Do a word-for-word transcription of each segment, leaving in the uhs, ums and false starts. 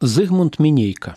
Зыгмунд Мінейка.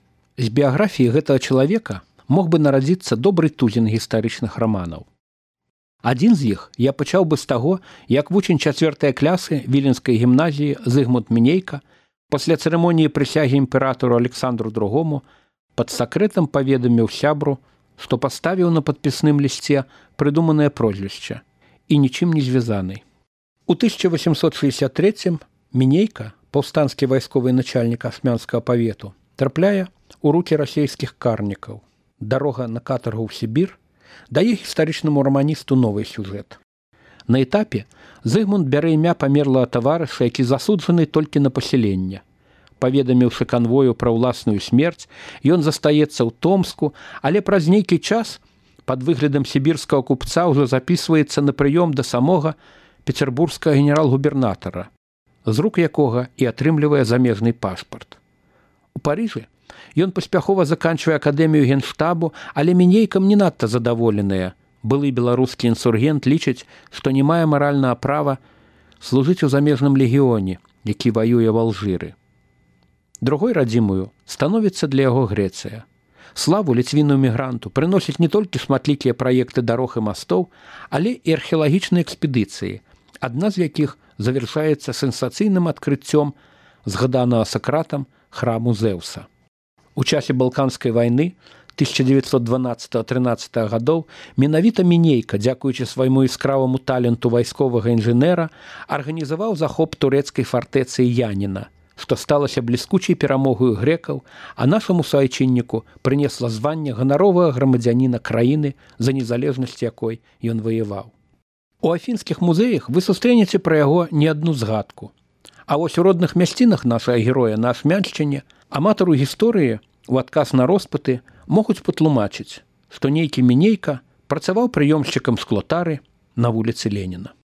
З біяграфіі гэтага чалавека мог бы нарадзіцца добры тузін гістарычных раманаў. Адзін з іх я пачаў бы з таго, як вучань чацвёртай клясы віленскай гімназіі Зыгмунд Мінейка пасля цырымоніі прысягі імператару Александру другому пад сакрэтам паведаміў сябру, што паставіў на падпісным лісце прыдуманае прозвішча і нічым не звязанай. У тысяча восемьсот шестьдесят третьем Мінейка, паўстанскі вайсковы начальнік асмянскага павету, трапляе у рукі расейскіх карнікаў. Дарога на катаргу ў Сібір дае гістарычнаму раманісту новы сюжэт. На этапе Зыгмунд бярэ імя памерлага таварыша, які засуджаны толькі на пасяленне. Паведаміўшы канвою пра ўласную смерць, ён застаецца ў Томску, але праз нейкі час пад выглядам сібірскага купца ўжо запісваецца на прыём да самога пецярбургскага генерал-губернатара, з рук якога і атрымлівае замежны пашпарт. У Парыжы ён паспяхова заканчвае акадэмію генштабу, але Мінейкам не надта задаволеныя. Былы беларускі інсургент лічыць, што не мае маральнага права служыць у замежным легіёне, які ваюе в Алжыры. Другой радзімую становіцца для яго Грэцыя. Славу ліцвіну мігранту прыносяць не толькі шматлікія праекты дарог і мастоў, але і археалагічныя экспедыцыі, адна з якіх завяршаецца сенсацыйным адкрыццём згаданага Сакратам храму Зэўса. У часе Балканскай вайны тысяча девятьсот дванаццатого — трынаццатага гадоў менавіта Мінейка, дзякуючы свайму іскраваму таленту вайсковага інжынера, арганізаваў захоп турэцкай фартэцы Яніна, што сталася бліскучай перамогаю грэкаў, а нашаму суайчынніку прынесла званне ганаровага грамадзяніна краіны, за незалежнасць якой ён ваяваў. У афінскіх музеях вы сустрэнеце пра яго не адну згадку. А вось у родных мясцінах нашага героя на Асмяншчыне аматару гісторыі у адказ на роспыты могуць патлумачыць, што нейкі Мінейка працаваў прыёмшчыкам склотары на вуліцы Леніна.